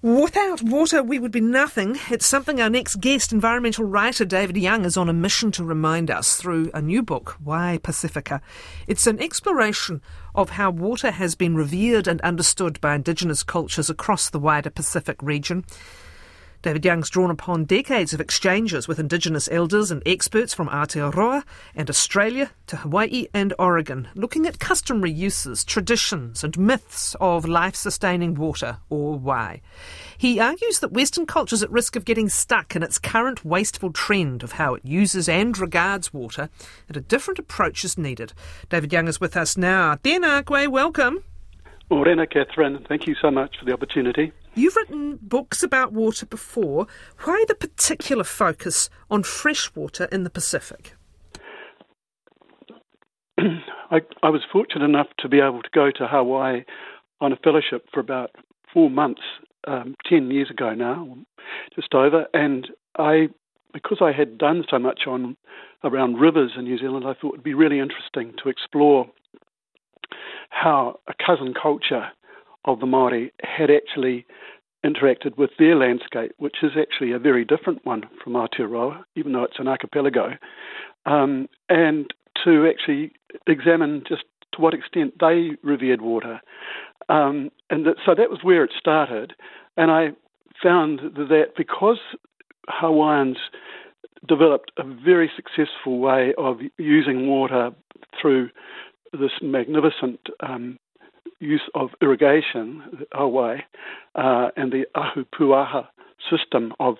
Without water, we would be nothing. It's something our next guest, environmental writer David Young, is on a mission to remind us through a new book, Wai Pacifica. It's an exploration of how water has been revered and understood by Indigenous cultures across the wider Pacific region. David Young's drawn upon decades of exchanges with Indigenous elders and experts from Aotearoa and Australia to Hawaii and Oregon, looking at customary uses, traditions and myths of life-sustaining water, or wai. He argues that Western culture is at risk of getting stuck in its current wasteful trend of how it uses and regards water, and a different approach is needed. David Young is with us now. Tēnā koe, welcome. Morena, Catherine. Thank you so much for the opportunity. You've written books about water before. Why the particular focus on fresh water in the Pacific? I was fortunate enough to be able to go to Hawaii on a fellowship for about 4 months, 10 years ago now, just over. And because I had done so much around rivers in New Zealand, I thought it would be really interesting to explore how a cousin culture of the Māori had actually interacted with their landscape, which is actually a very different one from Aotearoa, even though it's an archipelago, and to actually examine just to what extent they revered water. So that was where it started, and I found that because Hawaiians developed a very successful way of using water through this magnificent use of irrigation, Hawaii, and the Ahupuaha system of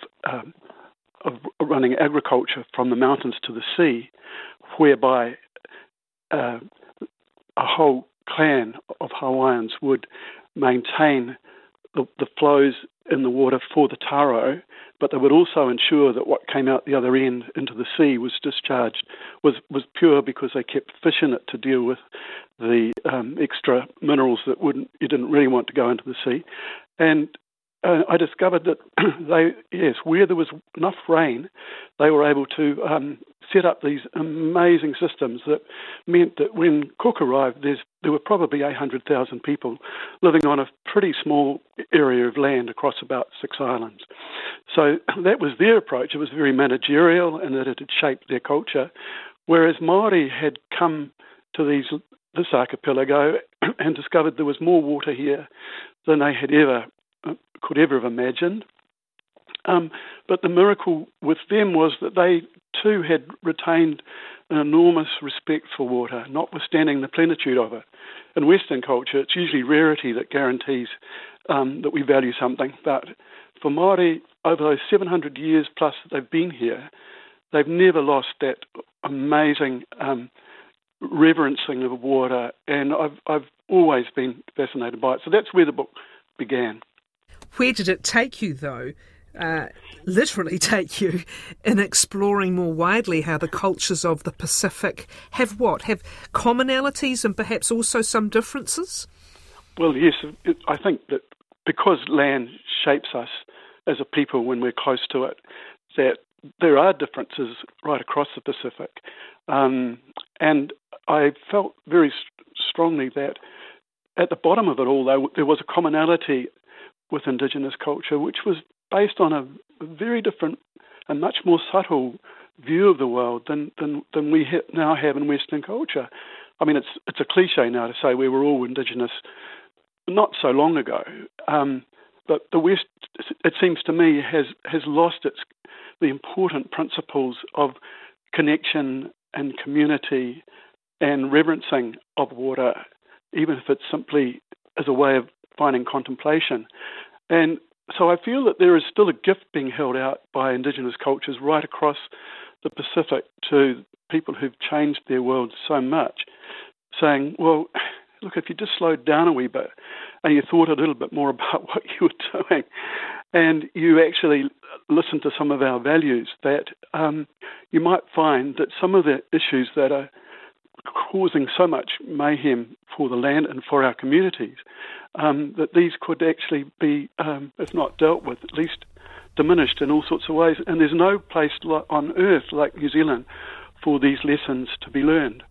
running agriculture from the mountains to the sea, whereby a whole clan of Hawaiians would maintain the flows in the water for the taro, but they would also ensure that what came out the other end into the sea was discharged, was pure, because they kept fish in it to deal with the extra minerals that you didn't really want to go into the sea. And I discovered that where there was enough rain, they were able to set up these amazing systems that meant that when Cook arrived, there were probably 800,000 people living on a pretty small area of land across about 6 islands. So that was their approach. It was very managerial, and that it had shaped their culture, whereas Māori had come to this archipelago and discovered there was more water here than they could ever have imagined. But the miracle with them was that they too had retained an enormous respect for water, notwithstanding the plenitude of it. In Western culture, it's usually rarity that guarantees that we value something. But for Māori, over those 700 years plus that they've been here, they've never lost that amazing reverencing of water, and I've always been fascinated by it. So that's where the book began. Where did it take you, though? Literally take you in exploring more widely how the cultures of the Pacific have commonalities and perhaps also some differences? Well, yes, I think that because land shapes us as a people when we're close to it, that there are differences right across the Pacific. And I felt very strongly that at the bottom of it all, there was a commonality with Indigenous culture, which was based on a very different and much more subtle view of the world than we now have in Western culture. I mean, it's a cliche now to say we were all Indigenous not so long ago, but the West, it seems to me, has lost the important principles of connection and community and reverencing of water, even if it's simply as a way of finding contemplation. And so I feel that there is still a gift being held out by Indigenous cultures right across the Pacific to people who've changed their world so much, saying, well, look, if you just slowed down a wee bit and you thought a little bit more about what you were doing and you actually listened to some of our values, that you might find that some of the issues that are causing so much mayhem for the land and for our communities, that these could actually be, if not dealt with, at least diminished in all sorts of ways. And there's no place on earth like New Zealand for these lessons to be learned.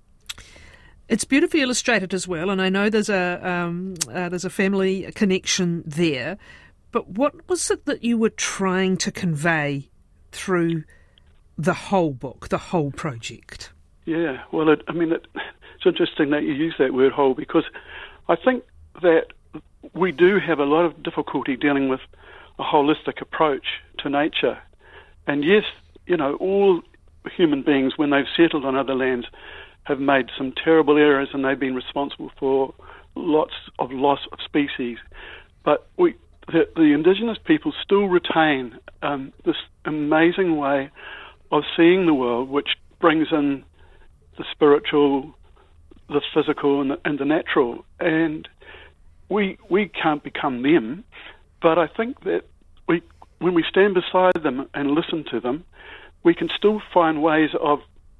It's beautifully illustrated as well, and I know there's a family connection there. But what was it that you were trying to convey through the whole book, the whole project? Yeah, well, it's interesting that you use that word whole, because I think that we do have a lot of difficulty dealing with a holistic approach to nature. And yes, all human beings, when they've settled on other lands, have made some terrible errors, and they've been responsible for lots of loss of species. But the indigenous people still retain this amazing way of seeing the world, which brings in the spiritual, the physical, and the natural. And we can't become them, but I think that when we stand beside them and listen to them, we can still find ways of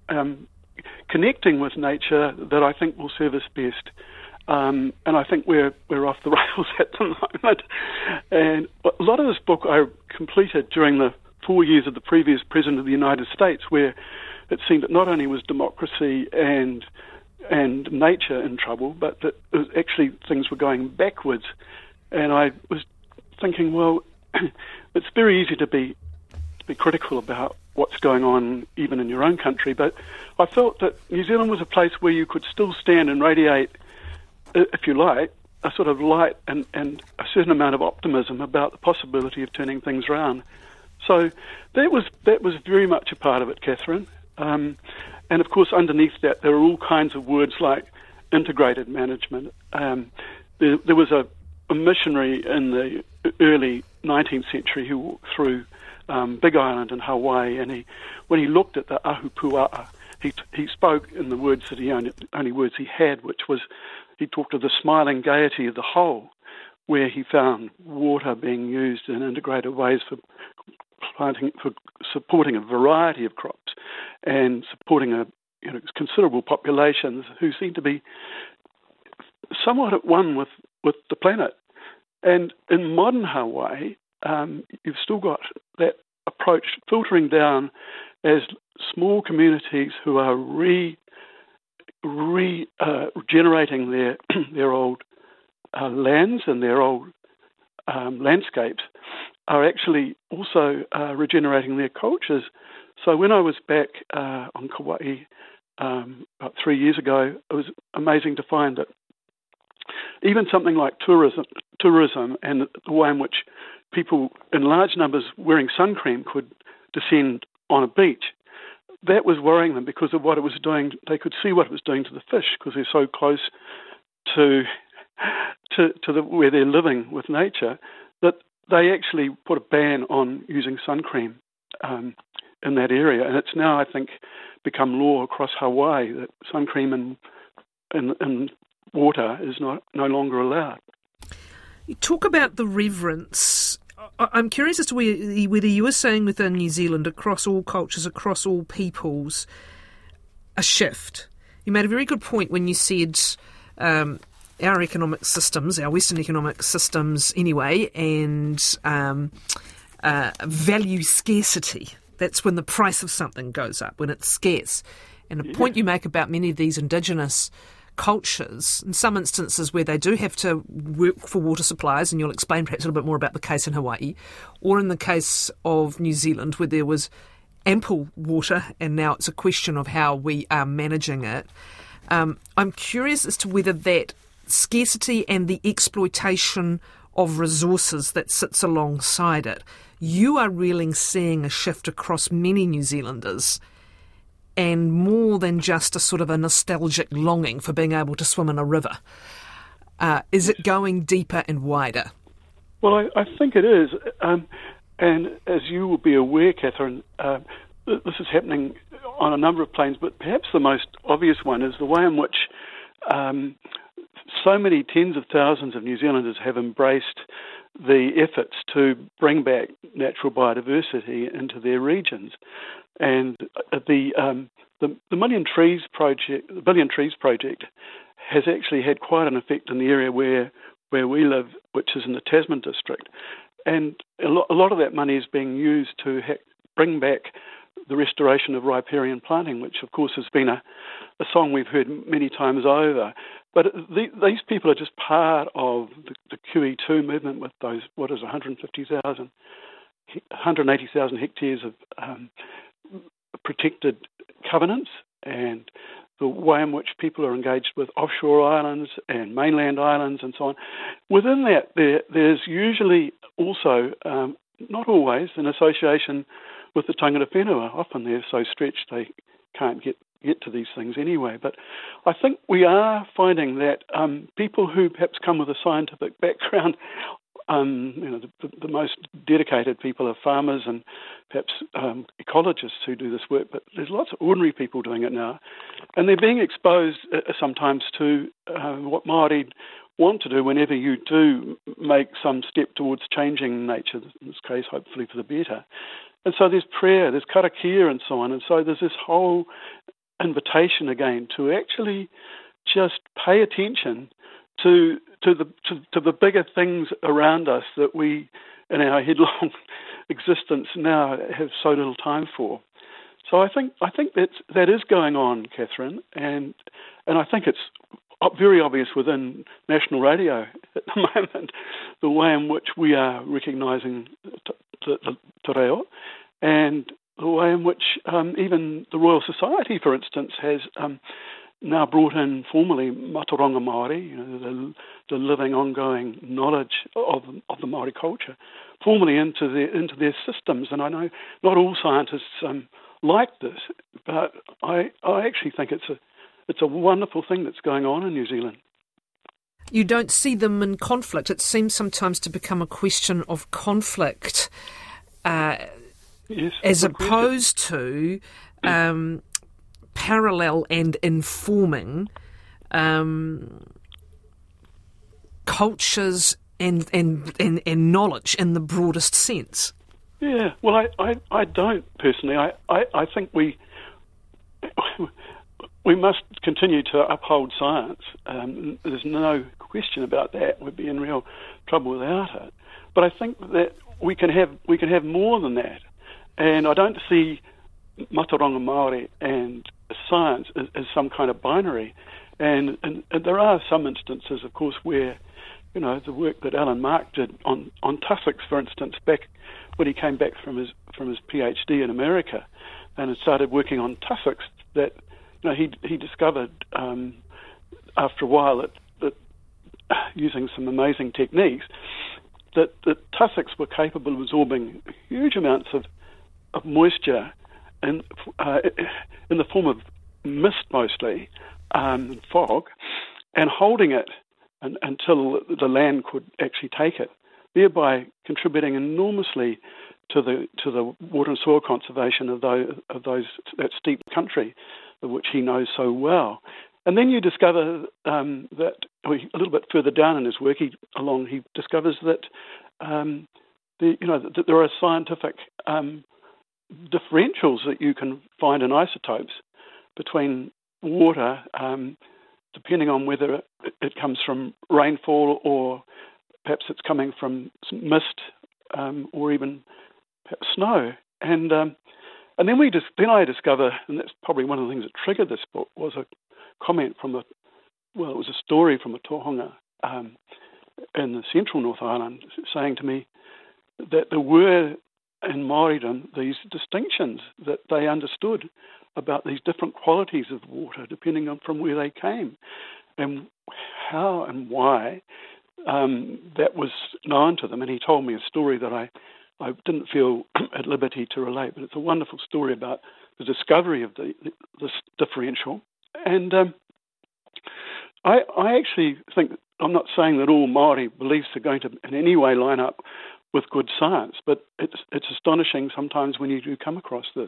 connecting with nature that I think will serve us best. And I think we're off the rails at the moment. And a lot of this book I completed during the 4 years of the previous President of the United States, where it seemed that not only was democracy and nature in trouble, but that it was actually things were going backwards. And I was thinking, well, it's very easy to be critical about what's going on even in your own country, but I felt that New Zealand was a place where you could still stand and radiate, if you like, a sort of light and a certain amount of optimism about the possibility of turning things around. So that was very much a part of it, Catherine. And of course, underneath that, there are all kinds of words like integrated management. There was a missionary in the early 19th century who walked through Big Island in Hawaii, and when he looked at the ahupua'a, he spoke in the words that only words he had, which was, he talked of the smiling gaiety of the whole, where he found water being used in integrated ways for supporting a variety of crops and supporting considerable populations who seem to be somewhat at one with the planet. And in modern Hawaii, you've still got that approach filtering down as small communities who are regenerating their old lands and their old landscapes, are actually also regenerating their cultures. So when I was back on Kauai about 3 years ago, it was amazing to find that even something like tourism and the way in which people in large numbers wearing sun cream could descend on a beach, that was worrying them because of what it was doing. They could see what it was doing to the fish because they're so close to where they're living with nature, that they actually put a ban on using sun cream in that area. And it's now, I think, become law across Hawaii that sun cream in water is no longer allowed. You talk about the reverence. I'm curious as to whether you were saying within New Zealand, across all cultures, across all peoples, a shift. You made a very good point when you said our economic systems, our Western economic systems anyway, and value scarcity. That's when the price of something goes up, when it's scarce. And the point you make about many of these indigenous cultures, in some instances where they do have to work for water supplies, and you'll explain perhaps a little bit more about the case in Hawaii, or in the case of New Zealand where there was ample water and now it's a question of how we are managing it. I'm curious as to whether that scarcity and the exploitation of resources that sits alongside it, you are really seeing a shift across many New Zealanders, and more than just a sort of a nostalgic longing for being able to swim in a river. Is it going deeper and wider? Well, I think it is. And as you will be aware, Catherine, this is happening on a number of planes, but perhaps the most obvious one is the way in which so many tens of thousands of New Zealanders have embraced the efforts to bring back natural biodiversity into their regions. And the Billion Trees Project has actually had quite an effect in the area where we live, which is in the Tasman district. And a lot of that money is being used to bring back the restoration of riparian planting, which of course has been a song we've heard many times over. But these people are just part of the QE2 movement with those, 180,000 hectares of protected covenants, and the way in which people are engaged with offshore islands and mainland islands and so on. Within that, there's usually also, not always, an association with the tangata whenua. Often they're so stretched they can't get to these things anyway. But I think we are finding that people who perhaps come with a scientific background, the most dedicated people are farmers and perhaps ecologists who do this work, but there's lots of ordinary people doing it now. And they're being exposed sometimes to what Māori want to do whenever you do make some step towards changing nature, in this case, hopefully for the better. And so there's prayer, there's karakia and so on. And so there's this whole invitation again to actually just pay attention to the bigger things around us that we, in our headlong existence now, have so little time for. So I think that is going on, Catherine, and I think it's very obvious within national radio at the moment the way in which we are recognising the te reo, and the way in which even the Royal Society, for instance, has now brought in formally Matauranga Māori, the living, ongoing knowledge of the Māori culture, formally into their systems. And I know not all scientists like this, but I actually think it's a wonderful thing that's going on in New Zealand. You don't see them in conflict. It seems sometimes to become a question of conflict, yes, as opposed to parallel and informing cultures and knowledge in the broadest sense. Yeah, well, I don't personally. I think we must continue to uphold science. There's no question about that. We'd be in real trouble without it. But I think that we can have more than that. And I don't see Matauranga Māori and science as some kind of binary. And there are some instances, of course, where, the work that Alan Mark did on tussocks, for instance, back when he came back from his PhD in America and had started working on tussocks, that he discovered after a while that using some amazing techniques that tussocks were capable of absorbing huge amounts of moisture in the form of mist mostly, fog, and holding it until the land could actually take it, thereby contributing enormously to the water and soil conservation of that steep country, which he knows so well. And then you discover that a little bit further down in his work, he discovers that that there are scientific differentials that you can find in isotopes between water, depending on whether it comes from rainfall or perhaps it's coming from mist or even perhaps snow. And then I discover, and that's probably one of the things that triggered this book, was a comment it was a story from a tohunga in the central North Island saying to me that there were in Māoridom these distinctions that they understood about these different qualities of water depending on from where they came, and how and why that was known to them. And he told me a story that I didn't feel at liberty to relate, but it's a wonderful story about the discovery of this differential. And I actually think, I'm not saying that all Māori beliefs are going to in any way line up with good science, but it's astonishing sometimes when you do come across this.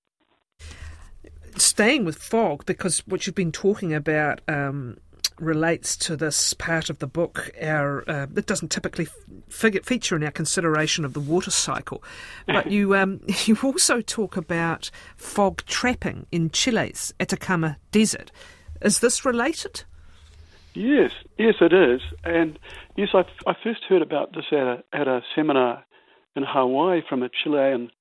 Staying with fog, because what you've been talking about relates to this part of the book. It doesn't typically feature in our consideration of the water cycle, but you also talk about fog trapping in Chile's Atacama Desert. Is this related? Yes, it is. And yes, I first heard about this at a seminar in Hawaii from a Chilean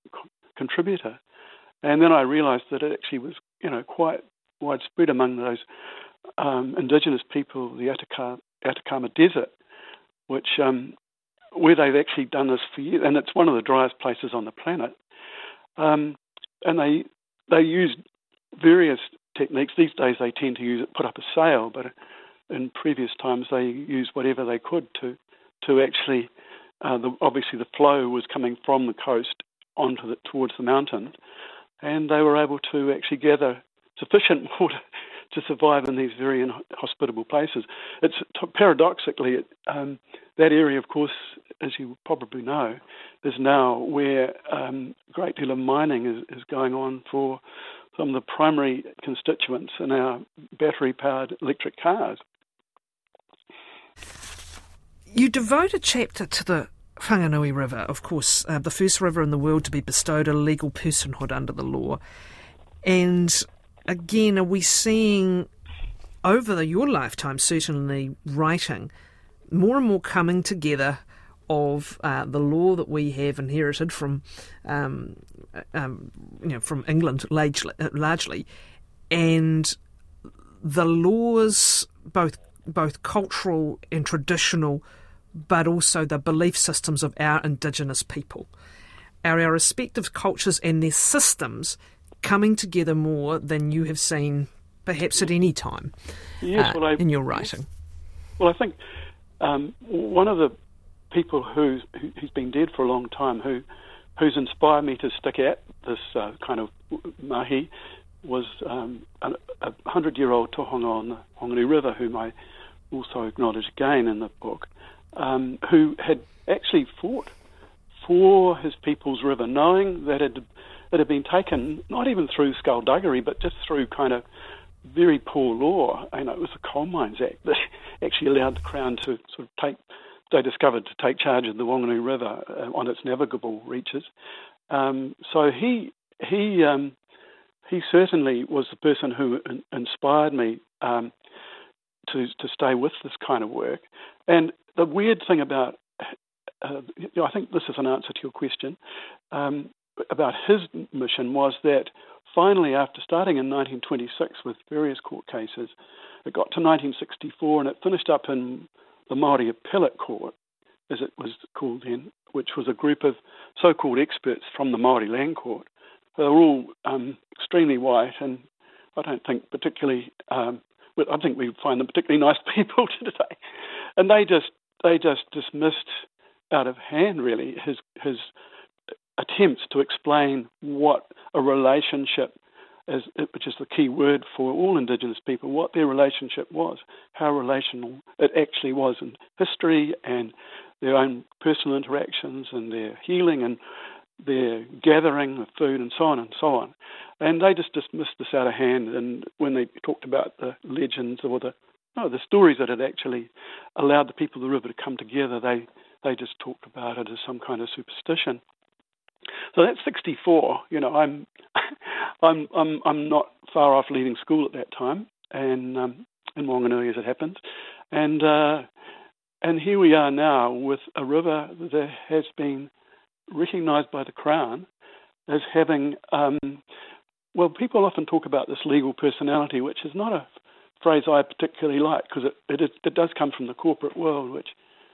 contributor, and then I realised that it actually was, quite widespread among those Indigenous people, the Atacama Desert, which where they've actually done this for years, and it's one of the driest places on the planet. And they use various techniques. These days they tend to put up a sail, but in previous times they used whatever they could to actually. Obviously, the flow was coming from the coast towards the mountains, and they were able to actually gather sufficient water to survive in these very inhospitable places. It's paradoxically that area, of course, as you probably know, is now where a great deal of mining is going on for some of the primary constituents in our battery-powered electric cars. You devote a chapter to the Whanganui River, of course, the first river in the world to be bestowed a legal personhood under the law. And again, are we seeing, over your lifetime, certainly writing, more and more coming together of the law that we have inherited from England largely, and the laws, both cultural and traditional, but also the belief systems of our Indigenous people, our respective cultures and their systems coming together more than you have seen perhaps at any time in your writing. Well, I think one of the people who's been dead for a long time, who's inspired me to stick at this kind of mahi, was a 100-year-old tohunga on the Whanganui River, whom I also acknowledge again in the book, who had actually fought for his people's river, knowing that it had been taken not even through skullduggery, but just through kind of very poor law. It was the Coal Mines Act that actually allowed the Crown to sort of take charge of the Whanganui River on its navigable reaches. So he certainly was the person who inspired me to stay with this kind of work. And the weird thing about, I think this is an answer to your question, about his mission was that finally, after starting in 1926 with various court cases, it got to 1964 and it finished up in the Māori Appellate Court, as it was called then, which was a group of so-called experts from the Māori Land Court. They were all extremely white, and I don't think particularly. I think we find them particularly nice people today, and they just dismissed out of hand really his attempts to explain what a relationship is, which is the key word for all Indigenous people, what their relationship was, how relational it actually was in history and their own personal interactions and their healing and their gathering of food and so on and so on. And they just dismissed this out of hand. And when they talked about the legends or the stories that had actually allowed the people of the river to come together, they just talked about it as some kind of superstition. So that's 64. I'm not far off leaving school at that time, and in Wanganui as it happens, and here we are now with a river that has been recognised by the Crown as having. People often talk about this legal personality, which is not a phrase I particularly like because it does come from the corporate world, which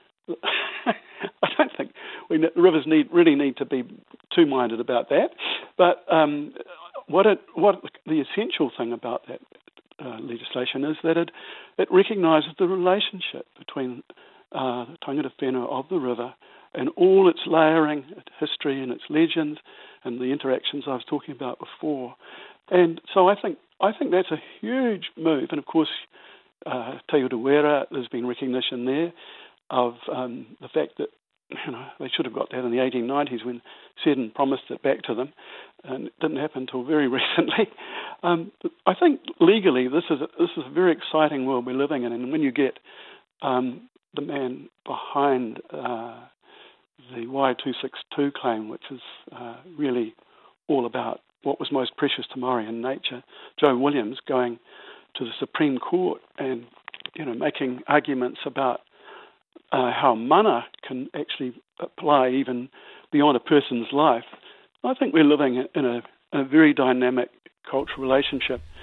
I don't think rivers really need to be too minded about that. But what the essential thing about that legislation is that it recognises the relationship between the tangata whenua of the river and all its layering, its history and its legends and the interactions I was talking about before. And so I think that's a huge move. And of course, Te Utu Wera, there's been recognition there of the fact that they should have got that in the 1890s when Seddon promised it back to them, and it didn't happen until very recently. I think legally this is a very exciting world we're living in, and when you get the man behind the Y262 claim, which is really all about what was most precious to Māori in nature, Joe Williams going to the Supreme Court and making arguments about how mana can actually apply even beyond a person's life. I think we're living in a very dynamic cultural relationship.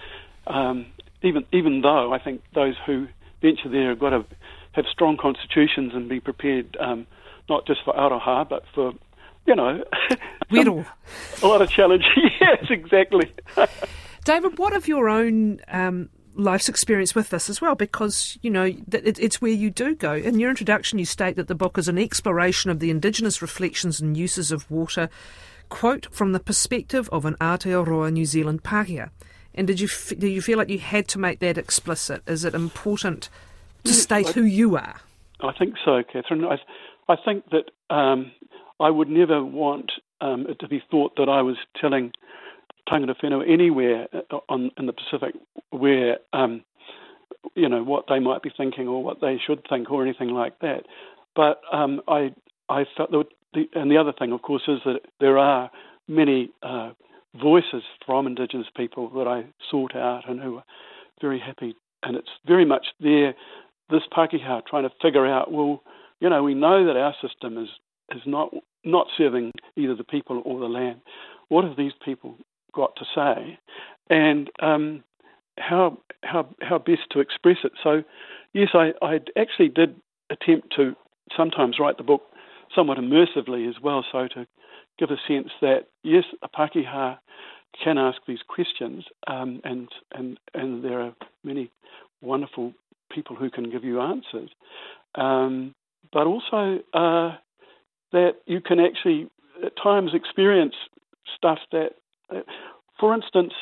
Even though I think those who venture there have got to have strong constitutions and be prepared not just for aroha, but for, a lot of challenge. Yes, exactly. David, what of your own life's experience with this as well? Because, it's where you do go. In your introduction, you state that the book is an exploration of the Indigenous reflections and uses of water, quote, from the perspective of an Aotearoa New Zealand Pākehā. And do you feel like you had to make that explicit? Is it important to state who you are? I think so, Catherine. I think that I would never want it to be thought that I was telling tangata whenua anywhere in the Pacific where, what they might be thinking or what they should think or anything like that. But I felt and the other thing, of course, is that there are many voices from Indigenous people that I sought out and who are very happy. And it's very much this Pākehā trying to figure out, we know that our system is not serving either the people or the land. What have these people got to say? And how best to express it? So, yes, I actually did attempt to sometimes write the book somewhat immersively as well, so to give a sense that, yes, a Pākehā can ask these questions, and there are many wonderful people who can give you answers, but also that you can actually at times experience stuff that, for instance,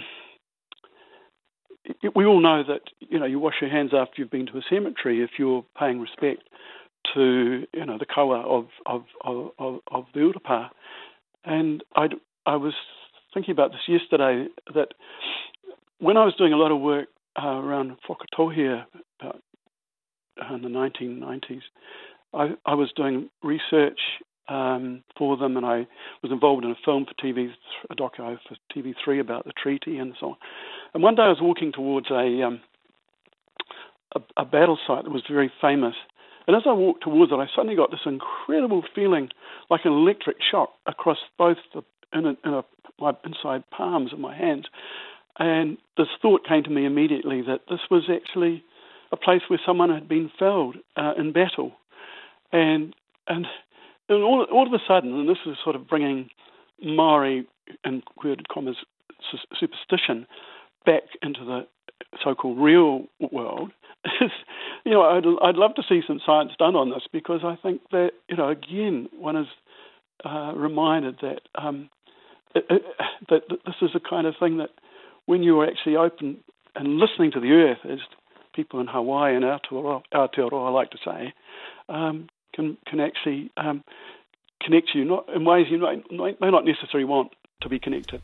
we all know that you wash your hands after you've been to a cemetery if you're paying respect to the kawa of the urapa. And I was thinking about this yesterday, that when I was doing a lot of work around Whakatohea about in the 1990s, I was doing research for them, and I was involved in a film for TV, a docu for TV3 about the treaty and so on. And one day I was walking towards a battle site that was very famous, and as I walked towards it, I suddenly got this incredible feeling, like an electric shock across both my inside palms of my hands. And this thought came to me immediately that this was actually a place where someone had been felled in battle. And all of a sudden, and this is sort of bringing Maori, in inverted commas, superstition back into the so-called real world, I'd love to see some science done on this, because I think that, again, one is reminded that that this is the kind of thing that when you are actually open and listening to the earth, as people in Hawaii and Aotearoa like to say, can actually connect you, not in ways you may not necessarily want to be connected.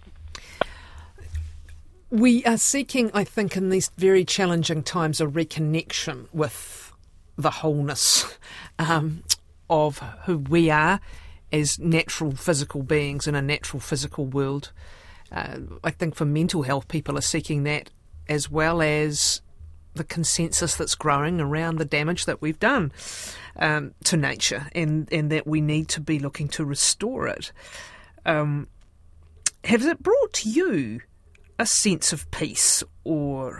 We are seeking, I think, in these very challenging times, a reconnection with the wholeness of who we are as natural physical beings in a natural physical world. I think for mental health, people are seeking that, as well as the consensus that's growing around the damage that we've done to nature, and that we need to be looking to restore it. Has it brought to you a sense of peace, or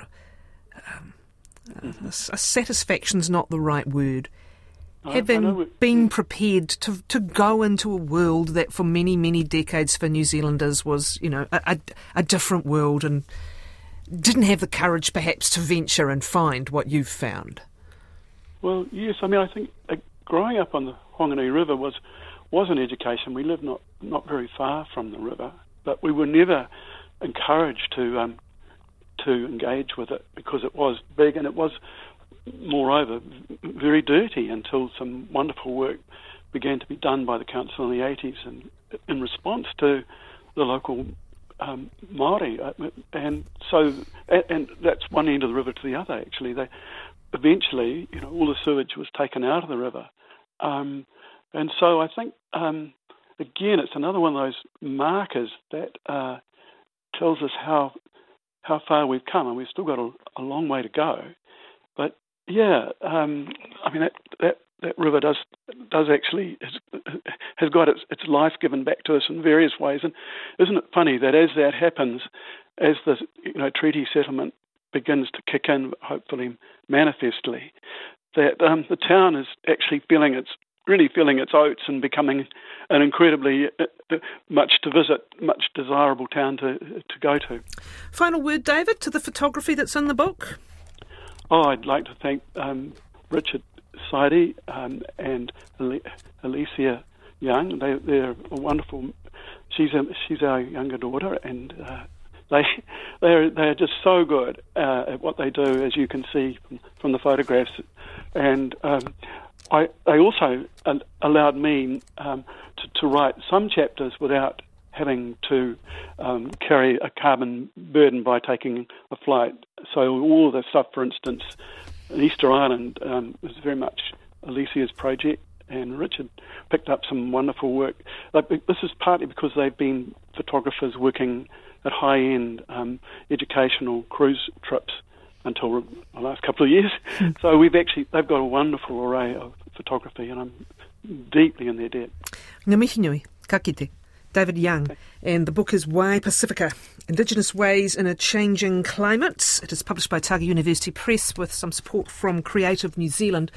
a satisfaction's not the right word, having been prepared to go into a world that for many, many decades for New Zealanders was, a different world, and didn't have the courage perhaps to venture and find what you've found? Well, yes. I think growing up on the Whanganui River was an education. We lived not very far from the river, but we were never encouraged to engage with it, because it was big, and it was, moreover, very dirty, until some wonderful work began to be done by the council in the 80s, and in response to the local Māori, and that's one end of the river to the other. Actually, eventually, all the sewage was taken out of the river, and so I think again, it's another one of those markers that tells us how far we've come, and we've still got a long way to go. But yeah, that river does actually has got its life given back to us in various ways. And isn't it funny that as that happens, as the treaty settlement begins to kick in, hopefully manifestly, that the town is actually feeling its oats and becoming an incredibly much to visit, much desirable town to go to. Final word, David, to the photography that's in the book? I'd like to thank Richard Seide and Alicia Young. They're a wonderful. She's our younger daughter, and they are just so good at what they do, as you can see from the photographs. And they also allowed me to write some chapters without having to carry a carbon burden by taking a flight. So all the stuff, for instance, Easter Island was very much Alicia's project, and Richard picked up some wonderful work. This is partly because they've been photographers working at high-end educational cruise trips until the last couple of years. So they've got a wonderful array of photography, and I'm deeply in their debt. Ngā mihi nui, ka kite. David Young, and the book is Wai Pacifica, Indigenous Ways in a Changing Climate. It is published by Otago University Press with some support from Creative New Zealand.